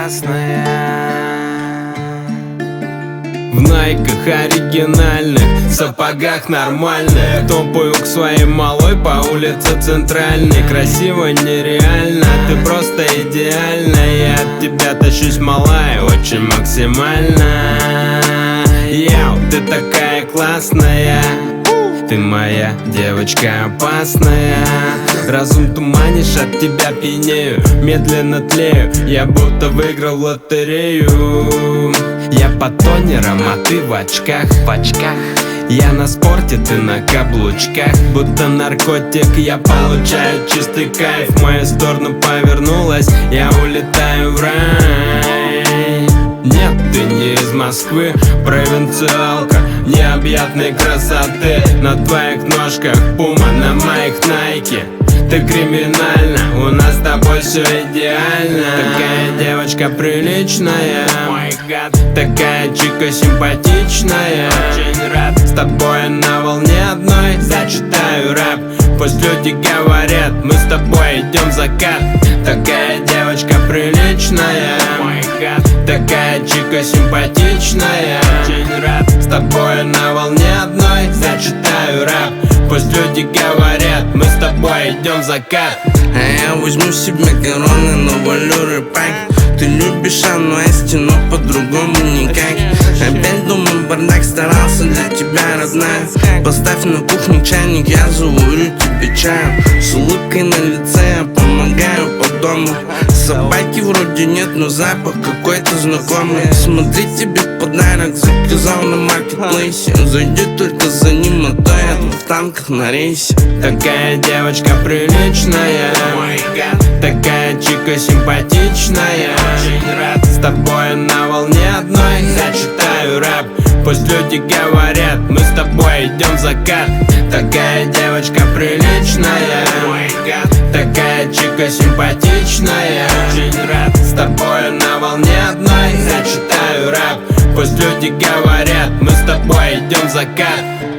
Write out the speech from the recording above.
классная. В найках оригинальных, в сапогах нормальных, топаю к своей малой по улице Центральной. Красиво нереально, ты просто идеальна. Я от тебя тащусь, малая, очень максимально. Яу, ты такая классная, ты моя девочка опасная. Разум туманишь, от тебя пьянею, медленно тлею, я будто выиграл в лотерею. Я под тонером, а ты в очках. Я на спорте, ты на каблучках. Будто наркотик, я получаю чистый кайф. В мою сторону повернулась, я улетаю в рай. Нет, ты не из Москвы, провинциалка необъятной красоты. На твоих ножках пума, на моих найки. Ты криминальна, у нас с тобой все идеально. Такая девочка приличная, такая чика симпатичная. Очень рад с тобой на волне одной, зачитаю рэп. Пусть люди говорят, мы с тобой идем в закат. Такая девочка приличная, такая чика симпатичная. Очень рад с тобой на волне одной, зачитаю рэп. Пусть люди говорят, мы с тобой идем в закат. А я возьму себе короны, но валю рэпак. Ты любишь Анну Эсти, но по-другому никак. Опять дома бардак, старался для тебя, родная. Поставь на кухне чайник, я заварю тебе чаю. С улыбкой на лице я помогаю по дому. Собаки вроде нет, но запах какой-то знакомый. Смотри, тебе подарок заказал на маркетплейсе. Зайди только за ним, а то я в танках на рейсе. Такая девочка приличная, такая чика симпатичная. Очень рад с тобой на волне одной, зачитаю рэп. Пусть люди говорят, мы с тобой идем в закат. Такая девочка приличная, такая чика симпатичная. Очень рад с тобой на волне одной, зачитаю рэп. Пусть люди говорят, мы с тобой идем в закат.